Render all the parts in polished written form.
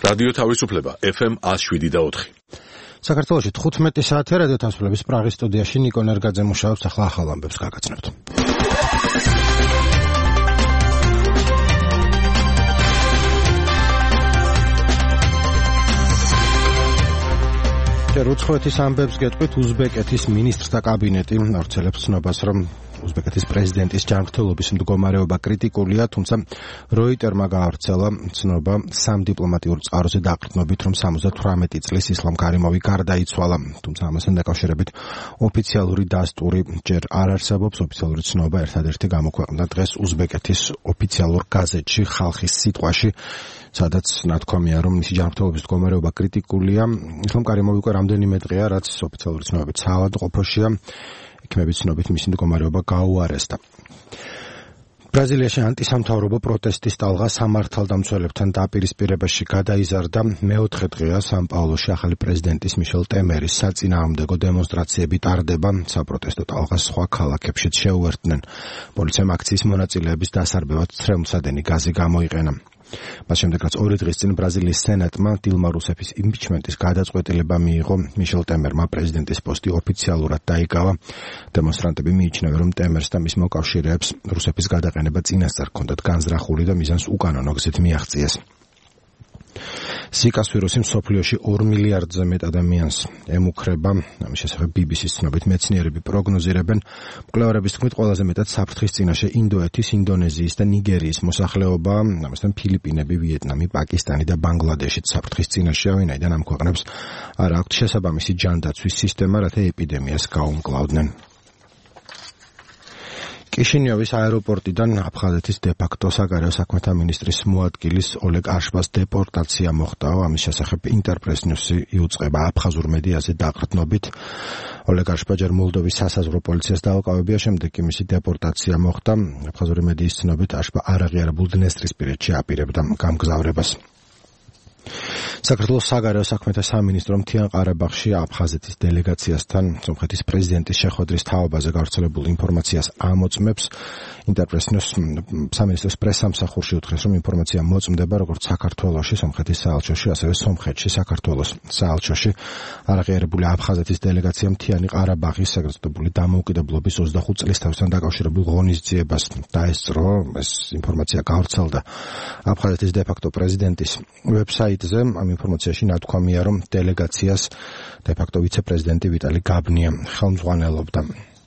რადიო თავისუფლება FM 107.4. საქართველოში 15 საათია რადიო თავისუფლების პრაღის სტუდიაში ნიკო ნერგაძე მუშაობს, ახლა ახალ ამბებს გაგაცნობთ. რუცხოეთის ამბებს გეტყვით, უზბეკეთის მინისტრთა კაბინეტი ავრცელებს ცნობას, რომ უზბეკეთის პრეზიდენტის ჯანმრთელობის მდგომარეობა კრიტიკულია, თუმცა როიტერმა გაავრცელა ცნობა სამ დიპლომატიურ წყაროზე დაყრდნობით, რომ 78 წლის ისლამ კარიმოვი გარდაიცვალა, თუმცა ამასთან დაკავშირებით ოფიციალური დასტური ჯერ არ არსებობს. ოფიციალური ცნობა ერთადერთი გამოქვეყნდა დღეს უზბეკეთის ოფიციალურ გაზეთში ხალხის სიტყვაში, სადაც ნათქვამია, რომ მისი ჯანმრთელობის მდგომარეობა კრიტიკულია. ისლამ კარიმოვი უკვე რამდენიმე დღეა, რაც ოფიციალური ცნობებით საავადმყოფოშია. ექიმების ცნობით მისი მდგომარეობა გაუარესდა. ბრაზილიაში ანტისამთავრობო პროტესტის ტალღა სამართალდამცველებთან დაპირისპირებაში გადაიზარდა. მეოთხე დღეა სან-პაულოში ახალი პრეზიდენტის მიშელ ტემერის საწინააღმდეგო დემონსტრაციები ტარდება. საპროტესტო ტალღას სხვა ქალაქებშიც შეუერთდნენ. პოლიციამ აქციის მონაწილეების დასარბევად ცრემლსადენი გაზი გამოიყენა. მას შემდეგ, რაც 2 დღის წინ ბრაზილიის სენატმა დილმა რუსეფის იმპიჩმენტის გადაწყვეტილება მიიღო, მიშელ ტემერმა პრეზიდენტის პოსტი ოფიციალურად დაიკავა. დემონსტრანტები მიიჩნევენ, რომ ტემერს და მის მოკავშირეებს რუსეფის გადაყენება წინასწარ ჰქონდათ განზრახული და მიზანს უკანონო გზით მიაღწიეს. ზიკას ვირუსი მსოფლიოში 2 მილიარდზე მეტ ადამიანს ემუქრება. ამის შესახებ BBC-ს ცნობით მეცნიერები პროგნოზირებენ. მკვლევარების თქმით, ყველაზე მეტად საფრთხის წინაშე ინდოეთის, ინდონეზიის და ნიგერიის მოსახლეობა, ამასთან ფილიპინები, ვიეტნამი, პაკისტანი და ბანგლადეშიც საფრთხის წინაშეა, ვინაიდან ამ ქვეყნებს არ აქვთ შესაბამისი ჯანდაცვის სისტემა, რათა ეპიდემიას გაუმკლავდნენ. კიშინიოვის აეროპორტიდან აფხაზეთის დე-ფაქტო საგარეო საქმეთა მინისტრის მოადგილის ოლეგ აშბას დეპორტაცია მოხდა. ამის შესახებ ინტერპრეს ნიუსი იუწყება აფხაზურ მედიაზე დაყრდნობით. ოლეგ აშბა ჯერ მოლდოვის სასაზღვრო პოლიციას დაუკავებია, შემდეგ კი მისი დეპორტაცია მოხდა. აფხაზური მედიის ცნობით აშბა არაღიარებულ დნესტრისპირეთში აპირებდა გამგზავრებას. საქართველოს საგარეო საქმეთა სამინისტრო მთიან ყარაბაღში აფხაზეთის დელეგაციასთან სომხეთის პრეზიდენტის შეხვედრის თაობაზე გავრცელებულ ინფორმაციას ამოწმებს. ინტერპრესნიუს სამინისტროს პრესსამსახურში უთხრეს, რომ ინფორმაცია მოწმდება როგორც საქართველოში, სომხეთის საელჩოში, ასევე სომხეთში, საქართველოს საელჩოში. არაღიარებული აფხაზეთის დელეგაცია მთიანი ყარაბაღის საგრძნობული დამოუკიდებლობის 25 წლისთავისთან დაკავშირებულ ღონისძიებას დაესწრო. ეს ინფორმაცია გავრცელდა აფხაზეთის დე-ფაქტო პრეზიდენტის ვებსაიტზე. ამ ინფორმაციაში ნათქვამია, რომ დელეგაციას დე-ფაქტო ვიცე-პრეზიდენტი ვიტალი გაბნია ხელმძღვანელობდა.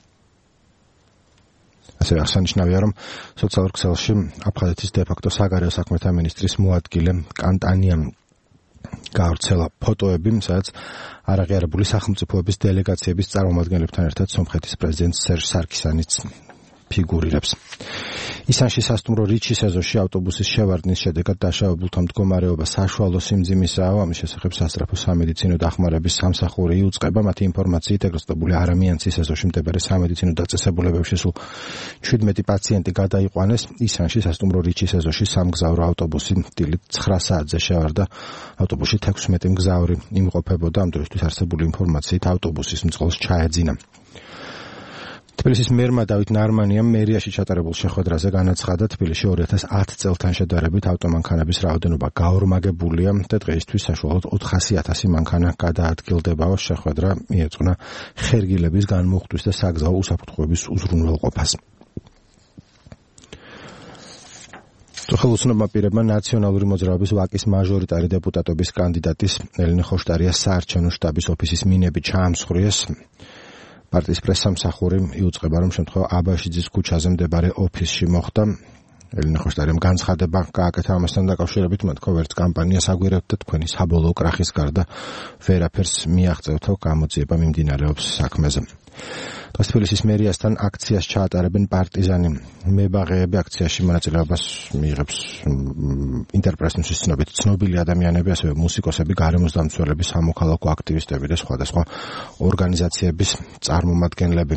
ასევე აღსანიშნავია, რომ სოციალურ ქსელში აფხაზეთის დე-ფაქტო საგარეო საქმეთა მინისტრის მოადგილე კანტანიამ გავრცელა ფოტოები, სადაც არაღიარებული სახელმწიფოების დელეგაციების წარმომადგენლებთან ერთად სომხეთის პრეზიდენტ სერჟ სარქისიანიც ფიგურირებს. ისანში სასტუმრო რიჩის ეზოში ავტობუსის შევარდნის შედეგად დაშავებულთა მდგომარეობა საშუალო სიმძიმისაა. ამის შესახებ სასწრაფო სამედიცინო დახმარების სამსახური იუწყება. მათი ინფორმაციით ეგროსტებული არამიანცის ეზოში მდებარე სამედიცინო დაწესებულებებში სულ 17 პაციენტი გადაიყვანეს. ისანში სასტუმრო რიჩის ეზოში სამგზავრო ავტობუსი დილით 9 საათზე შევარდა. ავტობუსში 16 მგზავრი იმყოფებოდა. ამ დროისთვის არსებული ინფორმაციით ავტობუსის მძღოლს ჩაეძინა. თბილისის მერმა დავით ნარმანიამ მერიაში ჩატარებულ შეხვედრაზე განაცხადა, თბილისში 2010 წელთან შედარებით ავტომანქანების რაოდენობა გაორმაგებულია და დღეისთვის საშუალოდ 400,000 მანქანა გადაადგილდებაო. შეხვედრა მიეძღვნა ხერგილების განმუხტვის და საგზაო უსაფრთხოების უზრუნველყოფას. ხელოსნებმა პირებმა ნაციონალური მოძრაობის ვაკის მაჟორიტარი დეპუტატობის კანდიდატის ელენე ხოშტარიას საარჩევნო შტაბის ოფისის მინები ჩაამსხვრიეს. პარტიის პრესსამსახური იუწყება, რომ შემთხვევა აბაშიძის ქუჩაზე მდებარე ოფისში მოხდა. ელენე ხოშტარიამ განცხადება გააკეთა ამასთან დაკავშირებით, მათ თქვა, ვერც კამპანიას აგვირებთ და თქვენი საბოლოო კრახის გარდა ვერაფერს მიაღწევთ, გამოძიება მიმდინარეობს საქმეზე. დღეს თბილისის მერიასთან აქციას ჩაატარებენ პარტიზანი მებაღეები. აქციაში მონაწილეობას მიიღებს ინტერპრესის ცნობით ცნობილი ადამიანები, ასევე მუსიკოსები, გარემოს დამცველები, სამოქალაქო აქტივისტები და სხვადასხვა ორგანიზაციების წარმომადგენლები.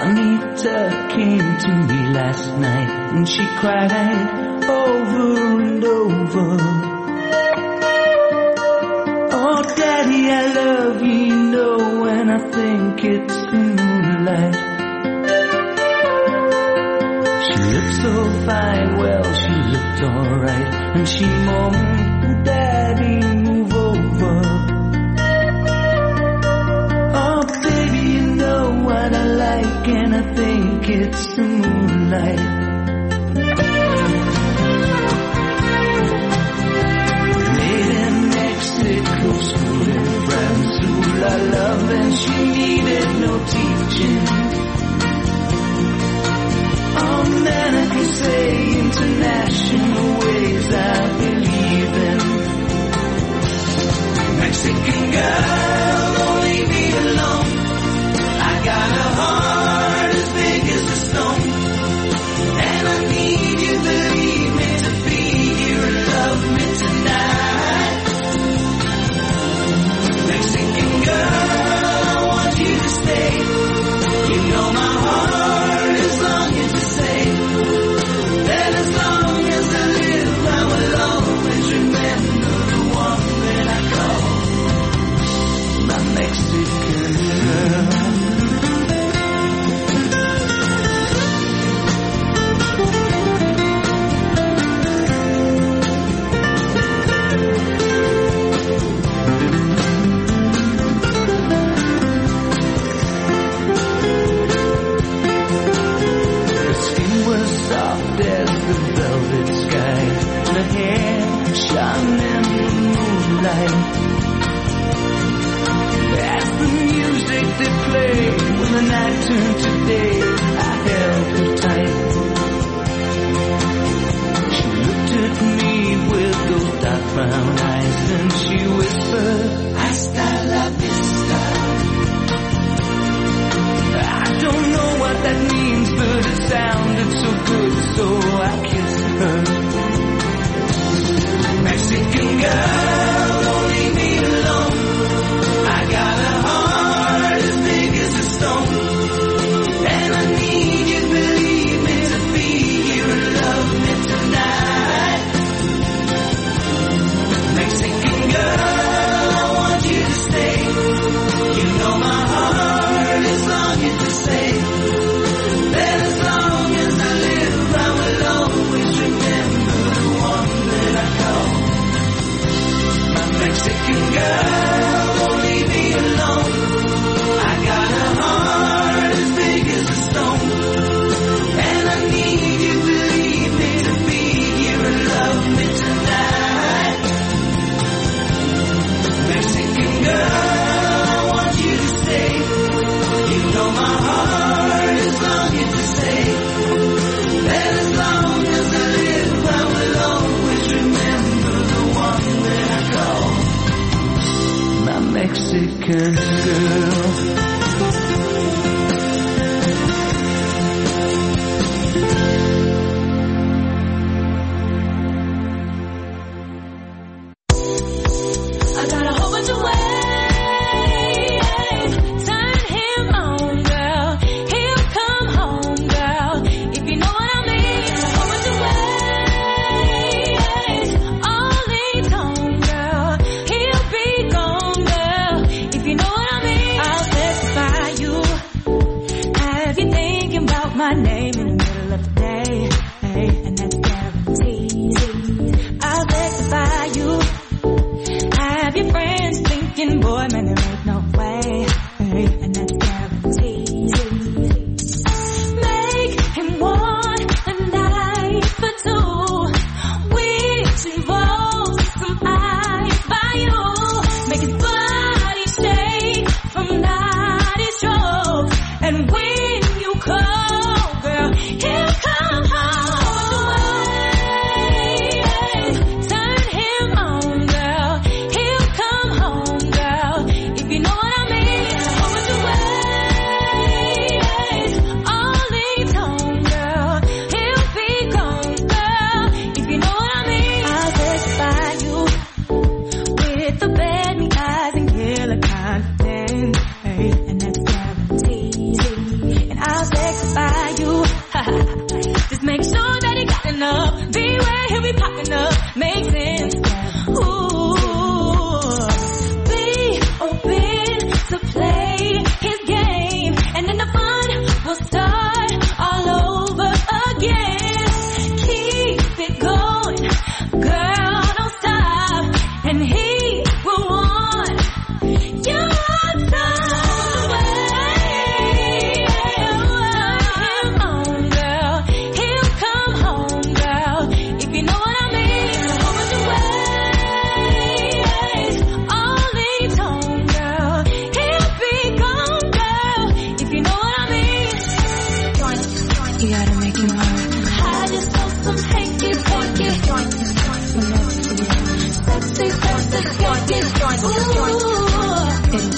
Juanita came to me last night and she cried over and over. Oh, Daddy, I love you, you know, when I think it's the moonlight. She looked so fine, well, she looked alright, and she moaned, Daddy, move over. Oh, baby, you know what I like, and I think it's the moonlight. Schooling friends who I love, and she needed no teaching. Oh man, I can say international ways I believe in. Mexican girl, don't leave me alone. I got a heart as big as a stone, and I need you, believe me, to be here and love me tonight. Mexican girl, I want you to stay. You know my heart is longing to say that as long as I live, I will always remember the one that I call my Mexican girl. There's the velvet sky, and her hair shone in the moonlight. As the music they played, when the night turned to day, I held her tight. She looked at me with those dark brown eyes, and she whispered, Hasta la vista. I don't know what that means, but it sounded so good, so I kissed her. Mexican girl, don't leave me alone. I got a heart as big as a stone, and I need you, believe me, to be here and love me tonight. Mexican girl, I want you to stay. You know my heart is longing to say that as long as I live, I will always remember the one that I call my Mexican girl. Don't leave me alone. I got a heart as big as a stone, and I need you, believe me, to be here and love me tonight. Mexican girl, I want you to stay. You know my heart is longing to say that as long as I live, I will always remember the one that I call my Mexican girl. I got a whole bunch of ways, turn him on, girl. He'll come home, girl. If you know what I mean. A whole bunch of ways, all leads home, girl. He'll be gone, girl. If you know what I mean. I'll testify you. Have you thinking about my name in the middle of the day? Hey, and that's guaranteed. I'll testify you. Have your friends thinking, boy, man, there ain't no way, hey, and that's guaranteed. Make him want a night for two, which involves some eyes by you. Make his body shake from naughty strokes, and when you call, girl, he'll come home. Turn him on, girl. He'll come home, girl. If you know what I mean.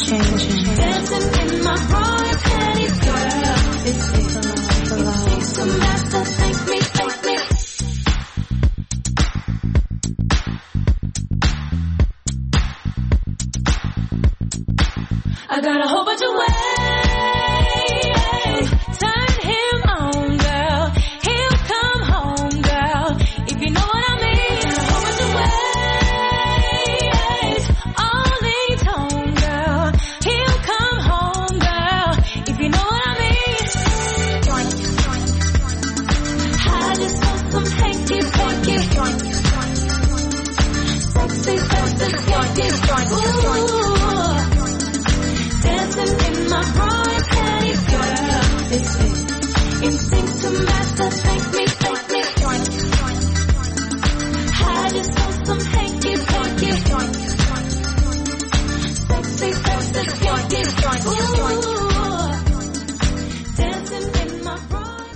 changing. Dancing in my prime panties, girl. It takes a lot. Some master, thank me. I got a whole bunch of ways. Turn him on, girl. He'll come home, girl. If you know what I mean. A whole bunch of ways. All in tone, girl. He'll come home, girl. If you know what I mean. I just want some hanky panky. Sexy, sexy, sexy. Ooh. Dancing in my prime panties, girl. It's instinct to master, thank me. I just want some hanky panky. Sexy, sexy, sexy. Ooh. Dancing in my prime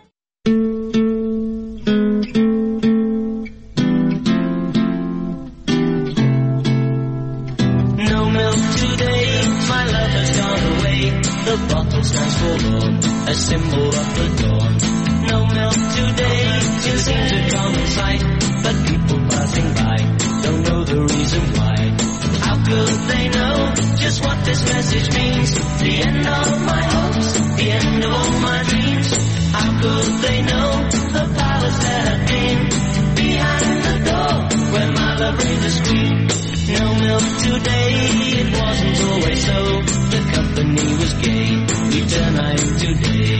No milk today, my love has gone away. The bottle stands forlorn, a symbol of the dawn. No milk today, it seems a common sight, but people passing by don't know the reason why. How could they know just what this message means? The end of my hopes, the end of all my dreams. How could they know the palace that had been behind the door where my love reigned a scream? No milk today, it wasn't always so. The company was gay, we turned night today.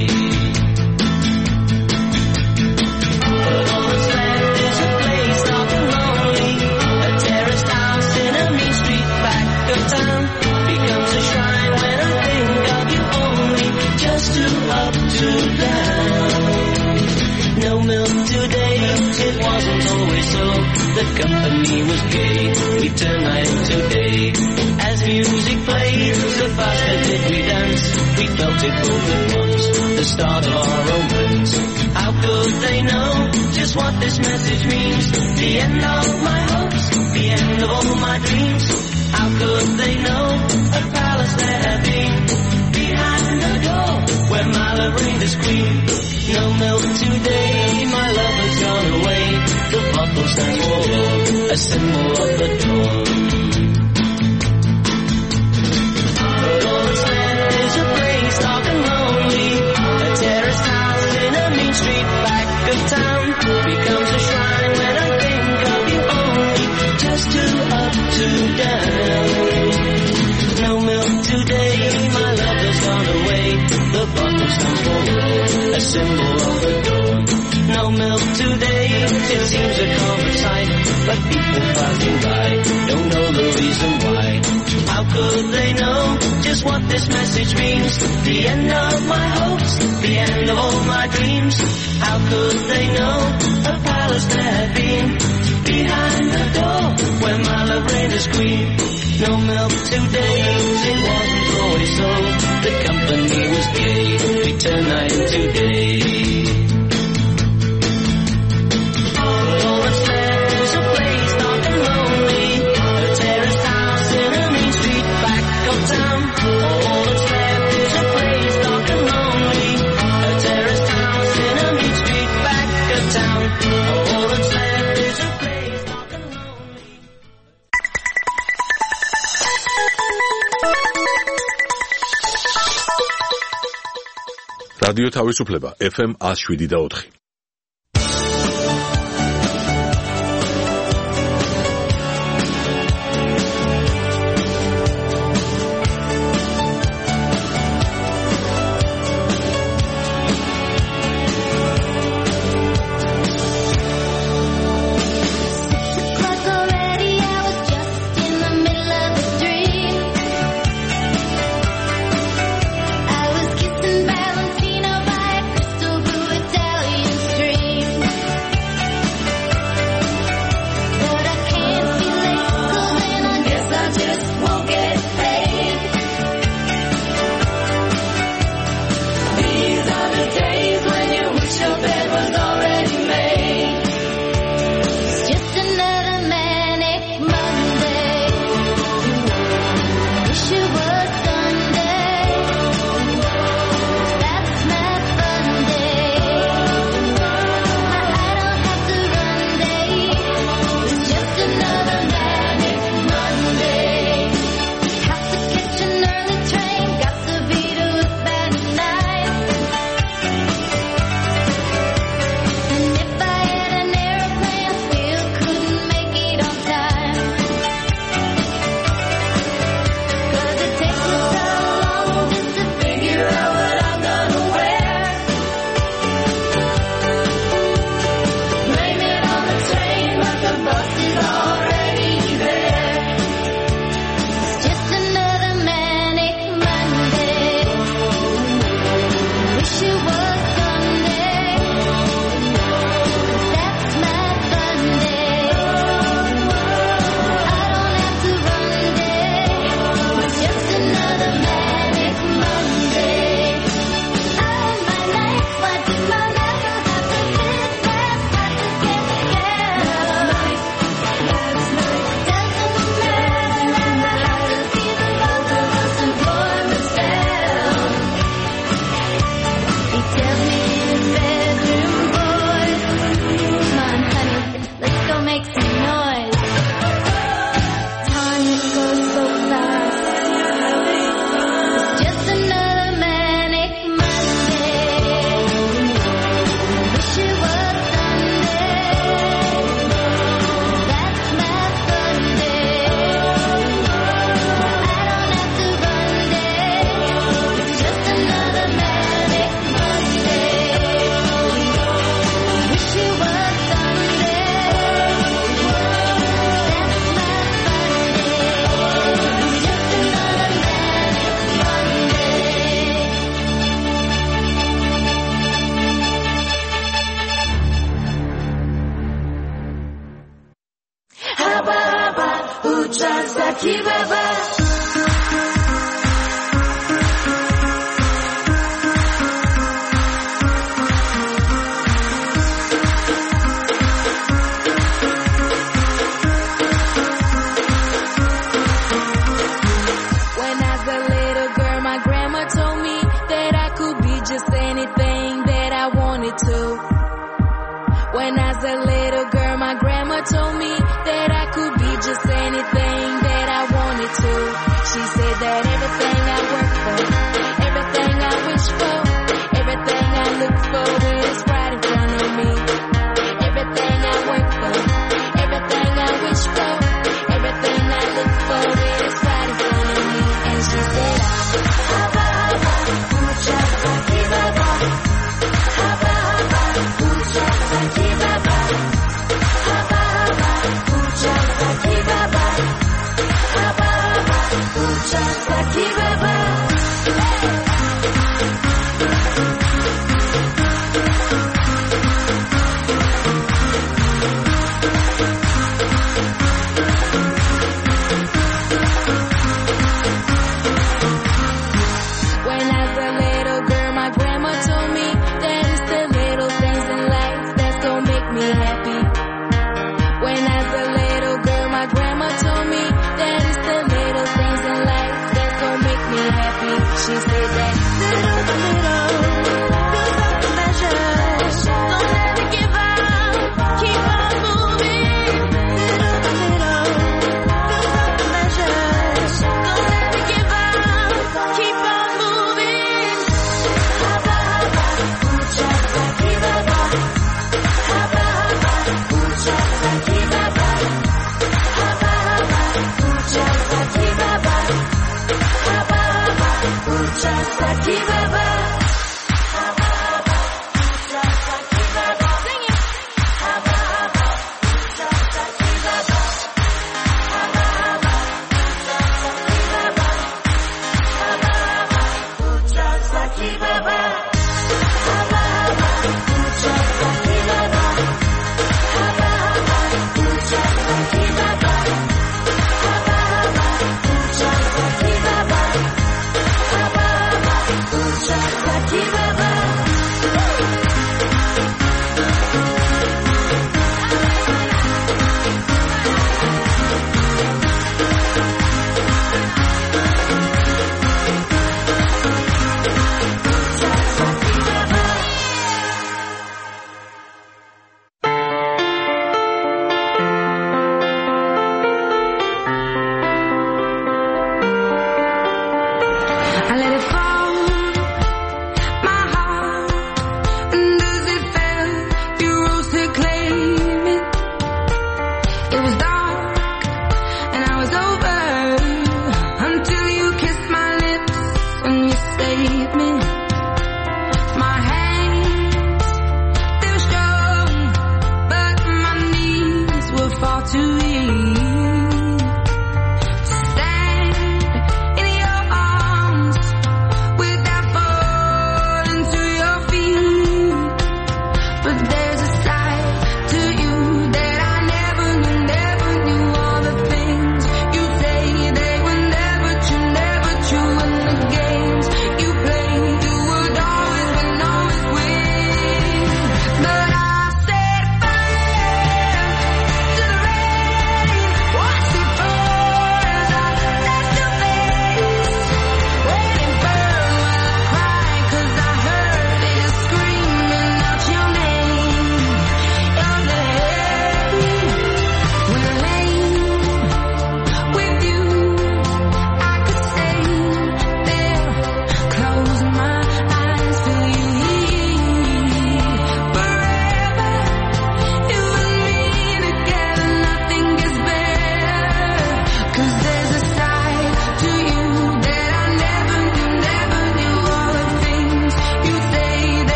But all that's left is a place dark and lonely. A terraced house in a mean street back of town becomes a shrine when I think of you only. Just too up, too down. No milk today, it wasn't always so. The company was gay, we turned night today. As music played, the faster did we dance. We felt it both at once, the start of our romance. How could they know just what this message means? The end of my hopes, the end of all my dreams. How could they know a palace there had been behind the door where my love reigned as queen? No milk today, my love has gone away. The bottle stands forlorn, a symbol of the dawn. But all that's left is a place dark and lonely. A terraced house in a mean street back of town becomes a shrine when I think of you only. Just too up, too down. No milk today, my love has gone away. The bottle stands forlorn, a symbol of the dawn. No milk today, it seems a common sight, but people passing by don't know the reason why. How could they know just what this message means? The end of my hopes, the end of all my dreams. How could they know a palace there had been behind the door where my love reigned as queen? No milk today, it wasn't always so. The company was gay, we turned night today. All that's left is a place dark and lonely. A terraced house in a mean street back of town. All that's left is a place dark and lonely. A terraced house in a mean street back of town. All that's left is a place dark and lonely. რადიო თავისუფლება FM 107.4. I was kissing Valentino by a crystal blue Italian that everything I work for, everything I wish for, everything I look for is right in front of me. Everything I work for, everything I wish for, everything I look for is right in front of me. And she said, Haba, haba, pucha, saki, baba. Haba, haba, pucha, saki, baba. Haba, haba, pucha, saki, baba. Haba, haba, pucha, saki, baba. When I was a little girl, my grandma told me that it's the little things in life that's gonna make me happy. When I was a little girl, my grandma told me that it's the little things in life that's gonna make me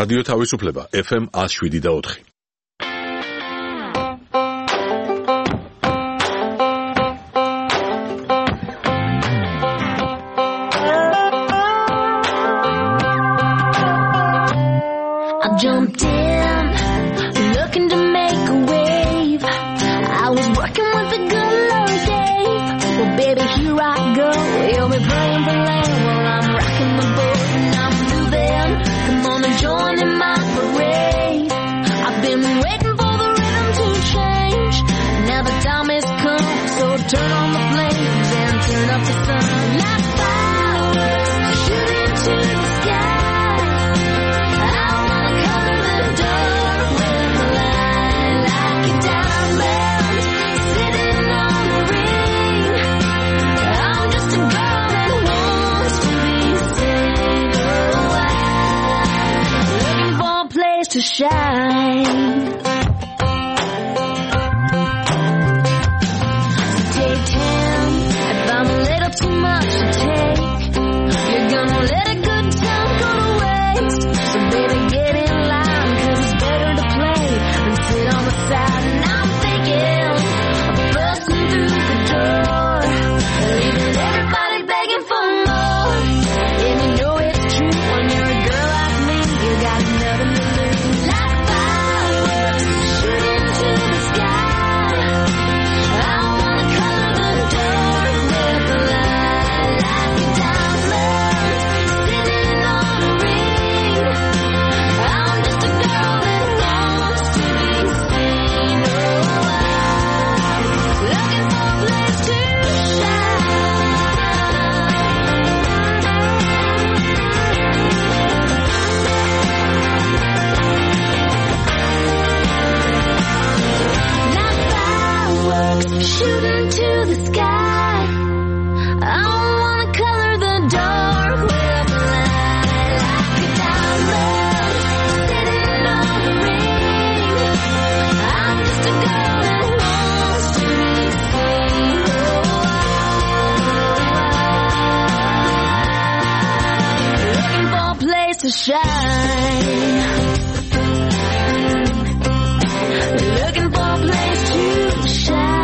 რადიო თავისუფლება FM 107.4. Jumped in, looking to make a wave. I was working with the good Lord Dave. Well, baby, here I go. You'll be praying for rain while I'm rocking the boat and I'm moving. Come on and join in my parade. I've been waiting for the rhythm to change. Now the time has come, so turn on the flames and turn up the sun. Like fireworks shooting to the sky. To shine. So take 10 if I'm a little too much to take. You're gonna let a good time go to waste. So baby, get in line, 'cause it's better to play than sit on the side. And I'm thinking of busting through the door, leaving everybody begging for more. And you know it's true when you're a girl like me, you got nothing to lose. Shooting to the sky. I wanna color the dark with light like a diamond sitting on a ring. I'm just a girl that wants to be seen. Looking for a place to shine. Looking for a place to shine.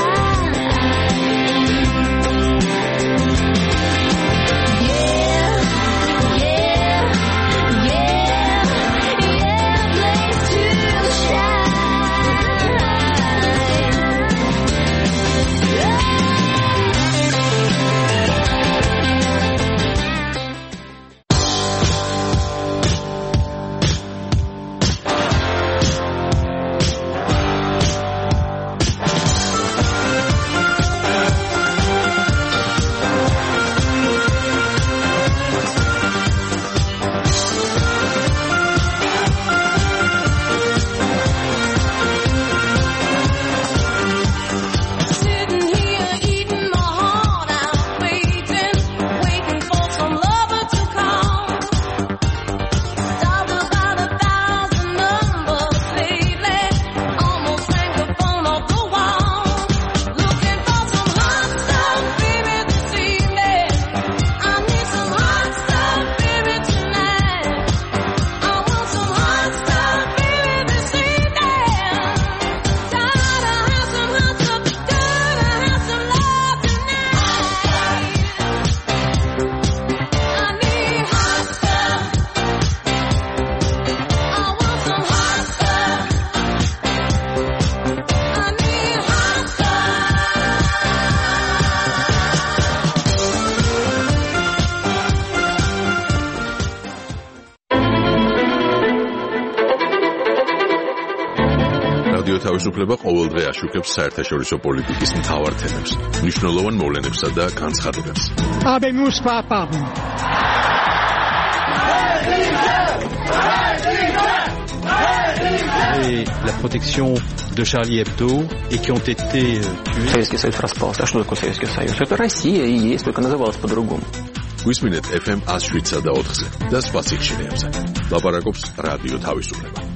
თავისუფლება ყოველდღე აშუქებს საერთაშორისო პოლიტიკის მთავარ თემებს, მნიშვნელოვან მოვლენებსა და განცხადებებს. Habemos papa. Et la protection de Charlie Hebdo et qui ont été tués. Советский Союз распался. А что такое Советский Союз? Это Россия и есть, только называлась по-другому. გვისმინეთ FM 107.4-ზე და სხვა სიხშირეებზე. ლაპარაკობს რადიო თავისუფლება.